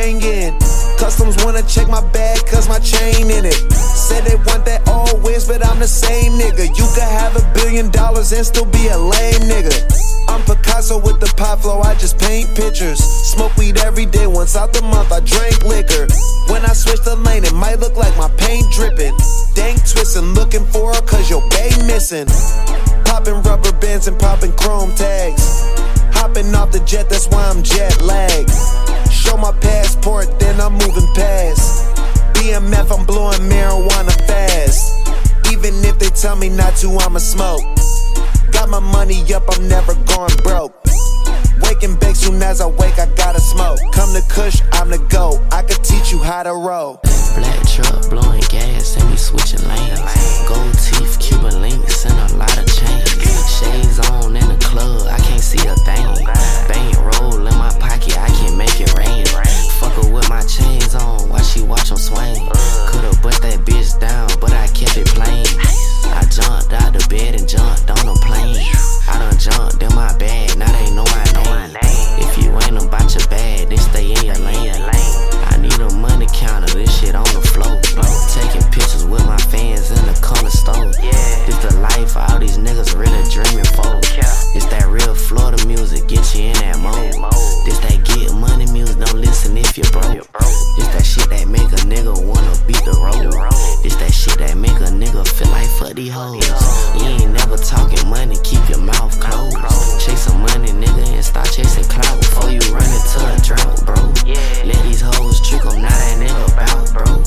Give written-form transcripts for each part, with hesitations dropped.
banging. Customs wanna check my bag cause my chain in it. Said they want that always, but I'm the same nigga. You could have $1 billion and still be a lame nigga. I'm Picasso with the pop flow, I just paint pictures. Smoke weed every day, once out the month I drink liquor. When I switch the lane, it might look like my paint dripping. Dank twisting, looking for her cause your bae missing. Popping rubber bands and popping chrome tags. Hopping off the jet, that's why I'm jet lagged. Show my passport, then I'm moving past. BMF, I'm blowing marijuana fast. Even if they tell me not to, I'ma smoke. Got my money up, I'm never going broke. Wake and bake, soon as I wake, I gotta smoke. Come to Kush, I'm the GOAT. I could teach you how to roll. Black truck blowing gas and we switching lanes. Gold teeth, Cuban links and a lot of chains. Shades on in the club, I can't see a thing. Bank roll in my pocket, I can't make it rain. Fuck her with my chains on while she watch 'em swing. Could've bust that bitch down, but I kept it plain. I jumped out the bed and jumped on a plane. I done jumped in my bag, now they know my name. If you ain't about your bag, then stay in your lane. I need a money counter, this shit on the floor. Taking pictures with my fans in the corner store. This the life all these niggas really dreaming for. It's that real Florida music, get you in that mode. This that get money music, don't listen if you're broke. This that shit that make a nigga wanna beat the road. This that shit that make a nigga feel like fuck these hoes. You ain't never talking money, keep your mouth closed. Chasing money, nigga, and start chasing clout before you run into a drought, bro. Let these hoes trick 'em, now that nigga bout, bro.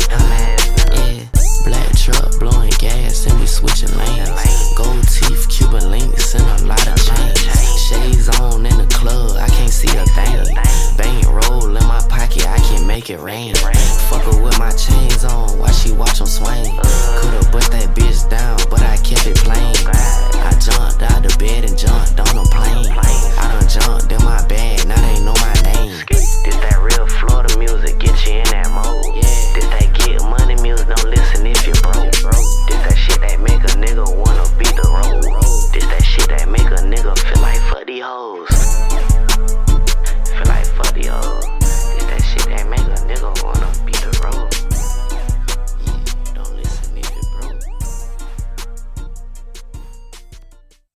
Yeah, black truck blowing gas and we switching lanes. Gold teeth, Cuban links and a lot of chains. Shades on in the club, I can't see a thing. Bank roll in my pocket, I can't make it rain. Fuck her with my chains on while she watch 'em swing. Could've bust that bitch down, but I kept it plain. I jumped out the bed and jumped on a plane. I done